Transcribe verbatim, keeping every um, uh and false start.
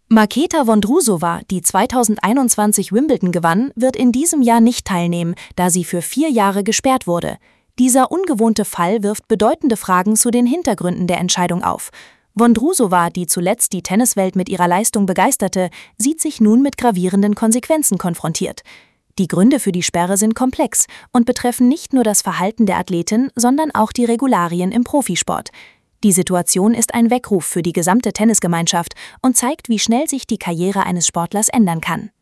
Marketa Vondrousova, die zweitausendeinundzwanzig Wimbledon gewann, wird in diesem Jahr nicht teilnehmen, da sie für vier Jahre gesperrt wurde. Dieser ungewohnte Fall wirft bedeutende Fragen zu den Hintergründen der Entscheidung auf. Vondrousova, die zuletzt die Tenniswelt mit ihrer Leistung begeisterte, sieht sich nun mit gravierenden Konsequenzen konfrontiert. Die Gründe für die Sperre sind komplex und betreffen nicht nur das Verhalten der Athletin, sondern auch die Regularien im Profisport. Die Situation ist ein Weckruf für die gesamte Tennisgemeinschaft und zeigt, wie schnell sich die Karriere eines Sportlers ändern kann.